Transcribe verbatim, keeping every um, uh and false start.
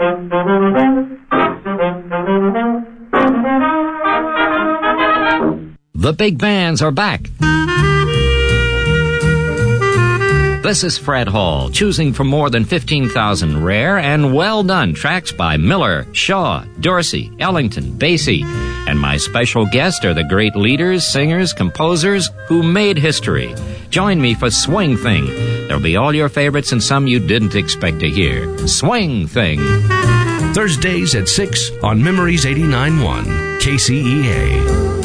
The big bands are back. This is Fred Hall, choosing from more than fifteen thousand rare and well-done tracks by Miller, Shaw, Dorsey, Ellington, Basie, and my special guests are the great leaders, singers, composers who made history. Join me for Swing Thing. There'll be all your favorites and some you didn't expect to hear. Swing Thing. Thursdays at six on Memories eighty-nine point one, K C E A.